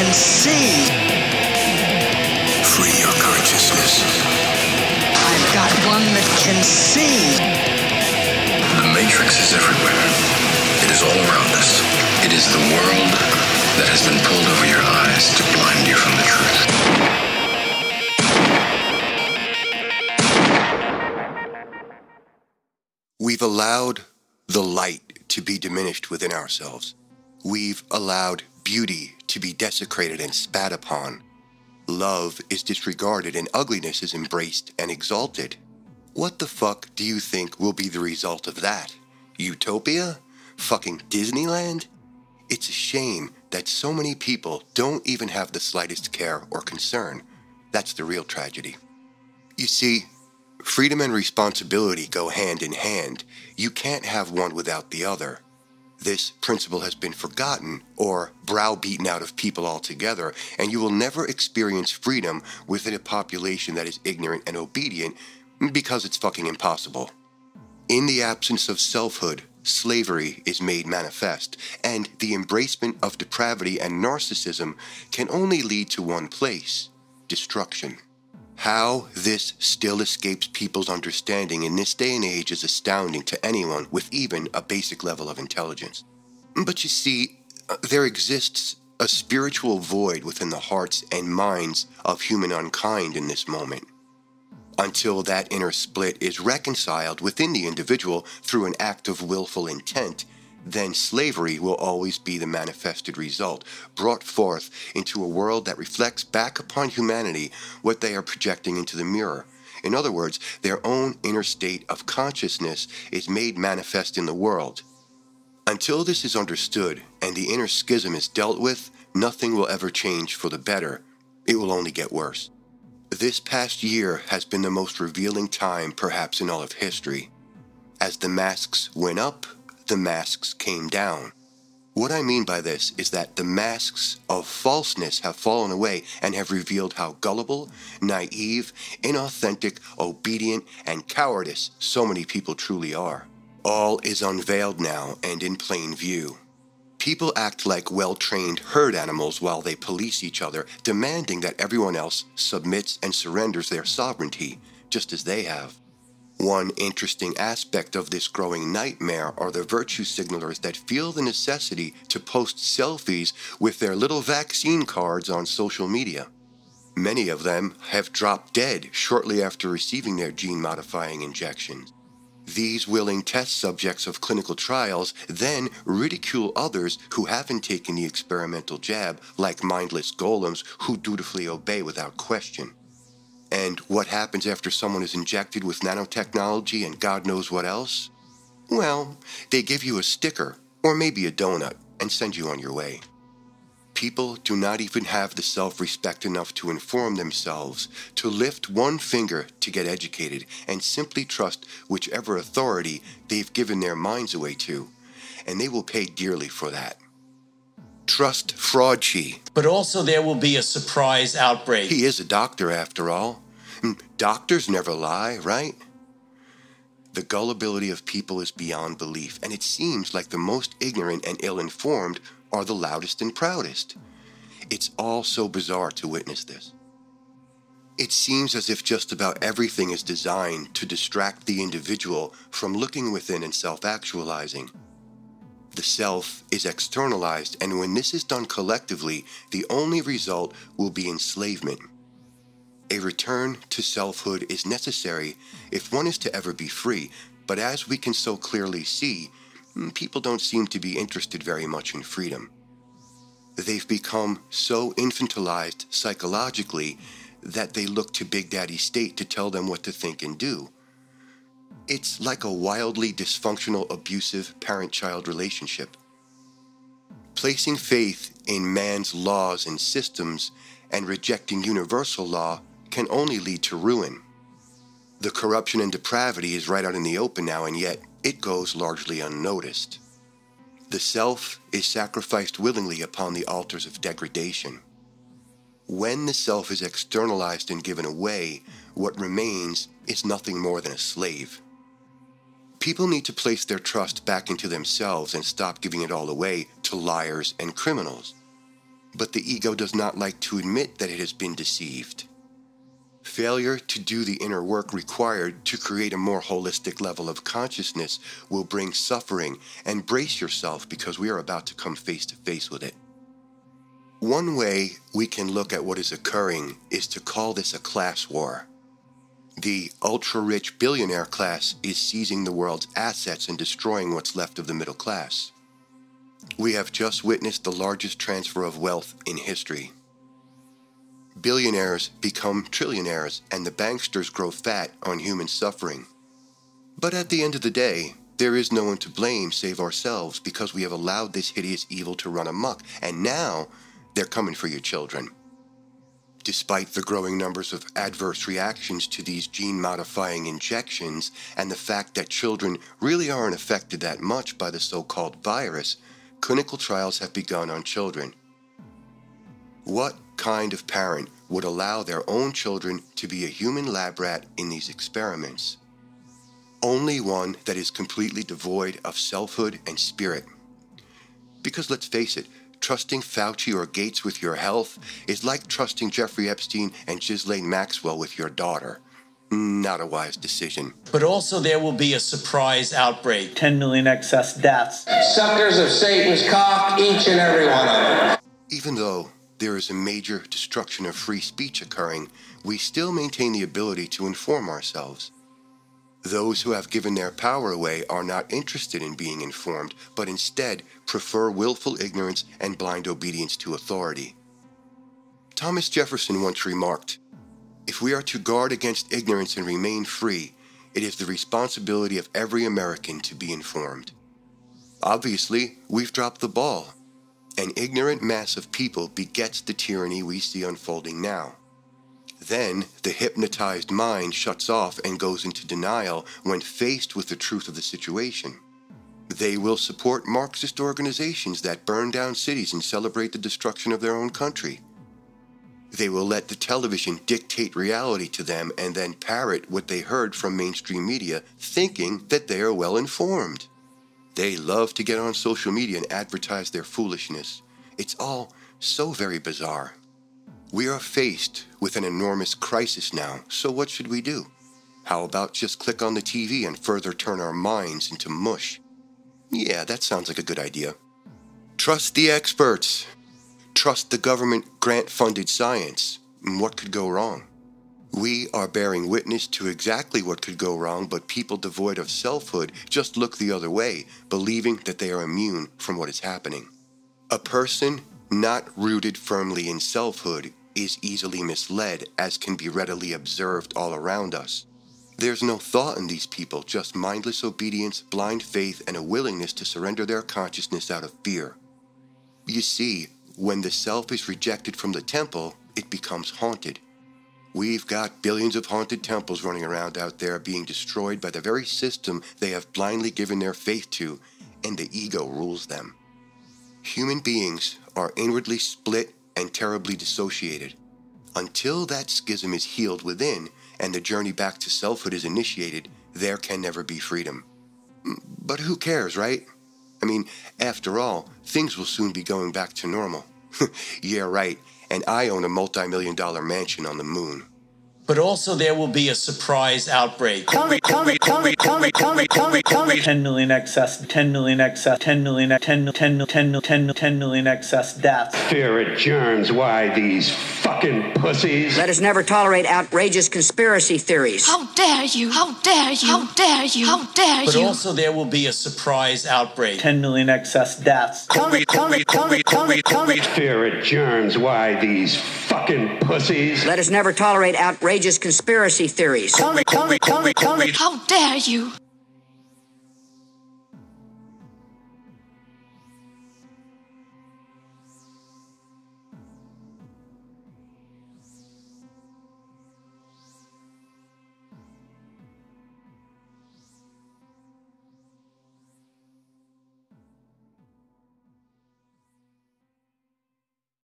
can see. Free your consciousness. I've got one that can see. The Matrix is everywhere. It is all around us. It is the world that has been pulled over your eyes to blind you from the truth. We've allowed the light to be diminished within ourselves. We've allowed beauty to be desecrated and spat upon. Love is disregarded and ugliness is embraced and exalted. What the fuck do you think will be the result of that? Utopia? Fucking Disneyland? It's a shame that so many people don't even have the slightest care or concern. That's the real tragedy. You see, freedom and responsibility go hand in hand. You can't have one without the other. This principle has been forgotten or browbeaten out of people altogether, and you will never experience freedom within a population that is ignorant and obedient because it's fucking impossible. In the absence of selfhood, slavery is made manifest, and the embracement of depravity and narcissism can only lead to one place: destruction. How this still escapes people's understanding in this day and age is astounding to anyone with even a basic level of intelligence. But you see, there exists a spiritual void within the hearts and minds of human unkind in this moment. Until that inner split is reconciled within the individual through an act of willful intent, then slavery will always be the manifested result, brought forth into a world that reflects back upon humanity what they are projecting into the mirror. In other words, their own inner state of consciousness is made manifest in the world. Until this is understood and the inner schism is dealt with, nothing will ever change for the better. It will only get worse. This past year has been the most revealing time perhaps in all of history. As the masks went up, the masks came down. What I mean by this is that the masks of falseness have fallen away and have revealed how gullible, naive, inauthentic, obedient, and cowardice so many people truly are. All is unveiled now and in plain view. People act like well-trained herd animals while they police each other, demanding that everyone else submits and surrenders their sovereignty, just as they have. One interesting aspect of this growing nightmare are the virtue signalers that feel the necessity to post selfies with their little vaccine cards on social media. Many of them have dropped dead shortly after receiving their gene-modifying injections. These willing test subjects of clinical trials then ridicule others who haven't taken the experimental jab like mindless golems who dutifully obey without question. And what happens after someone is injected with nanotechnology and God knows what else? Well, they give you a sticker, or maybe a donut, and send you on your way. People do not even have the self-respect enough to inform themselves, to lift one finger to get educated, and simply trust whichever authority they've given their minds away to, and they will pay dearly for that. Trust Fraudchi. But also there will be a surprise outbreak. He is a doctor, after all. Doctors never lie, right? The gullibility of people is beyond belief, and it seems like the most ignorant and ill-informed are the loudest and proudest. It's all so bizarre to witness this. It seems as if just about everything is designed to distract the individual from looking within and self-actualizing. The self is externalized, and when this is done collectively, the only result will be enslavement. A return to selfhood is necessary if one is to ever be free, but as we can so clearly see, people don't seem to be interested very much in freedom. They've become so infantilized psychologically that they look to Big Daddy State to tell them what to think and do. It's like a wildly dysfunctional, abusive parent-child relationship. Placing faith in man's laws and systems and rejecting universal law can only lead to ruin. The corruption and depravity is right out in the open now, and yet it goes largely unnoticed. The self is sacrificed willingly upon the altars of degradation. When the self is externalized and given away, what remains is nothing more than a slave. People need to place their trust back into themselves and stop giving it all away to liars and criminals. But the ego does not like to admit that it has been deceived. Failure to do the inner work required to create a more holistic level of consciousness will bring suffering, and brace yourself because we are about to come face to face with it. One way we can look at what is occurring is to call this a class war. The ultra-rich billionaire class is seizing the world's assets and destroying what's left of the middle class. We have just witnessed the largest transfer of wealth in history. Billionaires become trillionaires, and the banksters grow fat on human suffering. But at the end of the day, there is no one to blame save ourselves because we have allowed this hideous evil to run amok, and now they're coming for your children. Despite the growing numbers of adverse reactions to these gene-modifying injections and the fact that children really aren't affected that much by the so-called virus, clinical trials have begun on children. What kind of parent would allow their own children to be a human lab rat in these experiments? Only one that is completely devoid of selfhood and spirit. Because let's face it, trusting Fauci or Gates with your health is like trusting Jeffrey Epstein and Ghislaine Maxwell with your daughter. Not a wise decision. But also there will be a surprise outbreak. 10 million excess deaths. Suckers of Satan's cock, each and every one of them. Even though there is a major destruction of free speech occurring, we still maintain the ability to inform ourselves. Those who have given their power away are not interested in being informed, but instead prefer willful ignorance and blind obedience to authority. Thomas Jefferson once remarked, "If we are to guard against ignorance and remain free, it is the responsibility of every American to be informed." Obviously, we've dropped the ball. An ignorant mass of people begets the tyranny we see unfolding now. Then, the hypnotized mind shuts off and goes into denial when faced with the truth of the situation. They will support Marxist organizations that burn down cities and celebrate the destruction of their own country. They will let the television dictate reality to them and then parrot what they heard from mainstream media, thinking that they are well informed. They love to get on social media and advertise their foolishness. It's all so very bizarre. We are faced with an enormous crisis now, so what should we do? How about just click on the TV and further turn our minds into mush? Yeah, that sounds like a good idea. Trust the experts. Trust the government grant-funded science. What could go wrong? We are bearing witness to exactly what could go wrong, but people devoid of selfhood just look the other way, believing that they are immune from what is happening. A person not rooted firmly in selfhood is easily misled, as can be readily observed all around us. There's no thought in these people, just mindless obedience, blind faith, and a willingness to surrender their consciousness out of fear. You see, when the self is rejected from the temple, it becomes haunted. We've got billions of haunted temples running around out there being destroyed by the very system they have blindly given their faith to, and the ego rules them. Human beings are inwardly split and terribly dissociated. Until that schism is healed within and the journey back to selfhood is initiated, there can never be freedom. But who cares, right? I mean, after all, things will soon be going back to normal. Yeah, right. And I own a multi-million-dollar mansion on the moon. But also there will be a surprise outbreak. 10 million excess, 10 million excess, 10 million, 10 million excess deaths. Fear adjourns. Why these fucking pussies? Let us never tolerate outrageous conspiracy theories. How dare you? How dare you? How dare you? How dare you? But also there will be a surprise outbreak. 10 million excess deaths. Fear adjourns. Why these fucking pussies? Let us never tolerate outrageous conspiracy theories. How dare you?